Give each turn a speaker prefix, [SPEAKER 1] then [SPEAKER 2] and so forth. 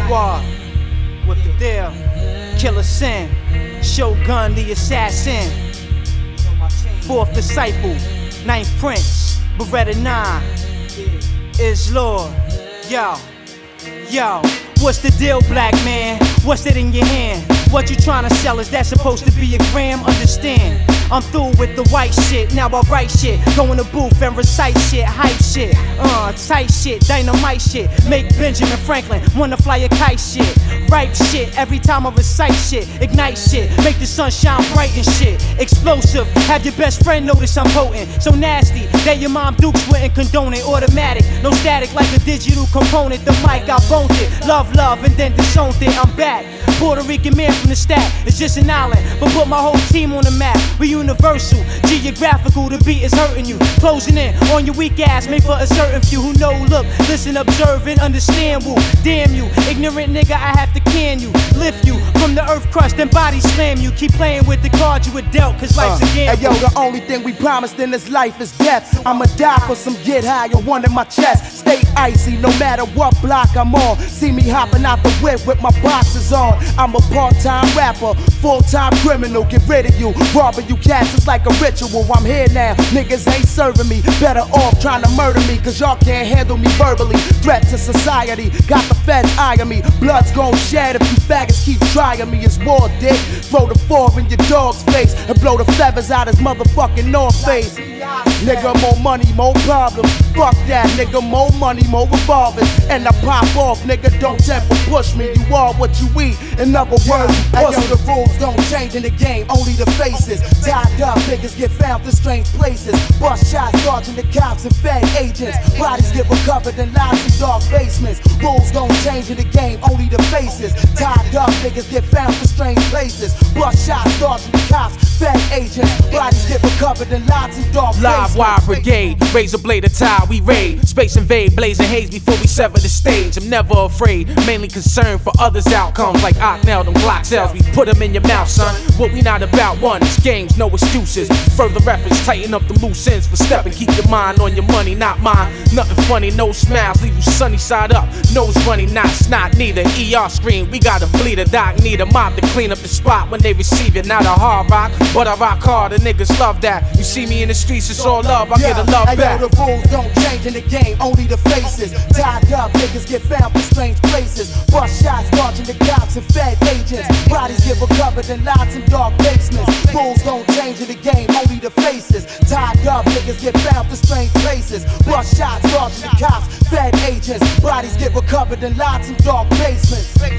[SPEAKER 1] Squad, what the deal? Killer Sin, Shogun the Assassin, Fourth Disciple, Ninth Prince, Beretta 9, is Lord. Yo, what's the deal, black man? What's it in your hand? What you tryna sell? Is that supposed to be a gram? Understand, I'm through with the white shit, now I write shit. Go in the booth and recite shit, hype shit, tight shit, dynamite shit. Make Benjamin Franklin wanna fly a kite shit. Ripe shit, every time I recite shit. Ignite shit, make the sun shine bright and shit. Explosive, have your best friend notice I'm potent. So nasty, that your mom Dukes wouldn't condone it. Automatic, no static like a digital component. The mic, I boned it, love, and then disowned it. I'm back, Puerto Rican man from the stat. It's just an island, but put my whole team on the map. We universal, geographical, the beat is hurting you. Closing in on your weak ass, made for a certain few who know, look, listen, observe, and understand. Woo, damn you, ignorant nigga, I have to can you. Lift you from the earth crust and body slam you. Keep playing with the cards you were dealt, cause life's a gamble.
[SPEAKER 2] Hey yo, the only thing we promised in this life is death. I'ma die for some get high or one in my chest. Stay icy no matter what block I'm on. See me hopping out the whip with my boxes on. I'm a part-time rapper, full-time criminal. Get rid of you, robbing you cats is like a ritual. I'm here now, niggas ain't serving me. Better off trying to murder me, cause y'all can't handle me verbally. Threat to society, got the feds eyeing me. Blood's gon' shed if you faggots keep trying me. It's war, dick. Throw the 4 in your dog's face and blow the feathers out his motherfucking North Face. Nigga, more money, more problems. Fuck that, nigga, more money, more revolvers. And I pop off, nigga, don't temper push me. You are what you eat, in other words, hey yo, the rules don't change in the game, only the faces. Tied up, niggas get found in strange places. Bust shots, dodging the cops and fed agents. Bodies get recovered in lives in dark basements. Rules don't change in the game, only the faces. Tied up, niggas get found in strange places. Bust shots, dodging the cops, fed agents. Bodies get recovered in lives in dark basements.
[SPEAKER 3] Live wire brigade, razor blade of tie, we raid. Space invade, blazing haze before we sever the stage. I'm never afraid, mainly concerned for others' outcomes. Like Ocknell, them Glock cells, we put them in your mouth, son. What we not about, one, it's games, no excuses. Further reference, tighten up the loose ends for stepping. Keep your mind on your money, not mine. Nothing funny, no smiles, leave you sunny side up. Nose runny, not snot, neither. ER scream, we got a bleeder. Doc need a mop to clean up the spot when they receive it. Not a hard rock, but I rock hard, the niggas love that. You see me in the streets, it's all love, I get a love back.
[SPEAKER 2] Yo, the rules don't change in the game, only the faces. Tied up, niggas get found in strange places. Bust shots, dodging the cops and fed agents. Bodies get recovered in lots in dark basements. Rules don't change in the game, only the faces. Tied up, niggas get found in strange places. Bust shots, dodging the cops, fed agents. Bodies get recovered in lots in dark basements.